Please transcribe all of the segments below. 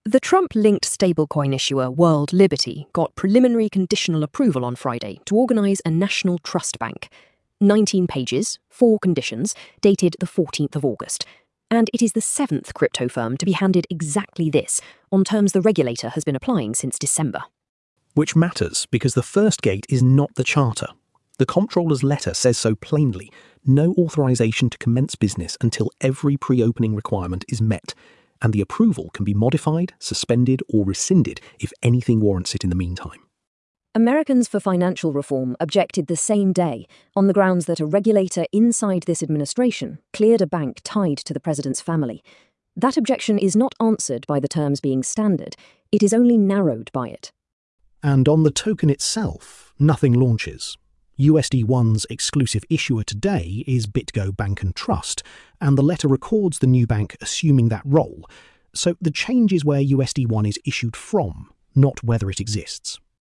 The Trump-linked stablecoin issuer World Liberty got preliminary conditional approval on Friday to organise a national trust bank. 19 pages, 4 conditions, dated the 14th of August. And it is the 7th crypto firm to be handed exactly this, on terms the regulator has been applying since December. Which matters, because the first gate is not the charter. The comptroller's letter says so plainly: no authorisation to commence business until every pre-opening requirement is met, and the approval can be modified, suspended or rescinded if anything warrants it in the meantime. Americans for Financial Reform objected the same day on the grounds that a regulator inside this administration cleared a bank tied to the president's family. That objection is not answered by the terms being standard, it is only narrowed by it. And on the token itself, nothing launches. USD1's exclusive issuer today is BitGo Bank and Trust, and the letter records the new bank assuming that role. So the change is where USD1 is issued from, not whether it exists.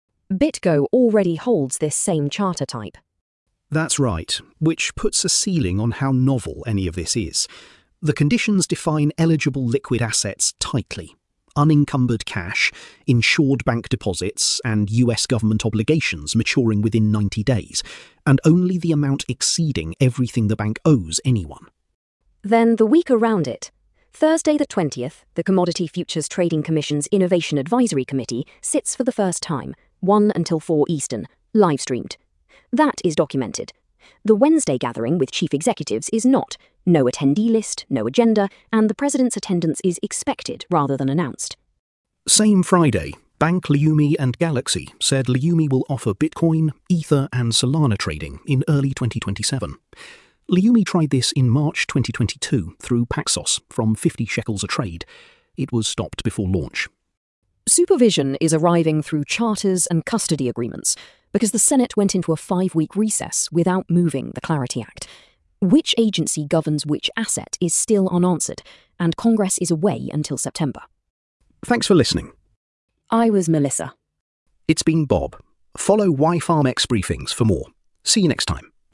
BitGo already holds this same charter type. That's right, which puts a ceiling on how novel any of this is. The conditions define eligible liquid assets tightly: unencumbered cash, insured bank deposits, and US government obligations maturing within 90 days, and only the amount exceeding everything the bank owes anyone. Then the week around it, Thursday the 20th, the Commodity Futures Trading Commission's Innovation Advisory Committee sits for the first time, 1 until 4 Eastern, live-streamed. That is documented. The Wednesday gathering with chief executives is not. No attendee list, no agenda, and the president's attendance is expected rather than announced. Same Friday, Bank Leumi and Galaxy said Leumi will offer Bitcoin, Ether and Solana trading in early 2027. Leumi tried this in March 2022 through Paxos from 50 shekels a trade. It was stopped before launch. Supervision is arriving through charters and custody agreements because the Senate went into a 5-week recess without moving the Clarity Act. Which agency governs which asset is still unanswered, and Congress is away until September. Thanks for listening. I was Melissa. It's been Bob. Follow YFarmX briefings for more. See you next time.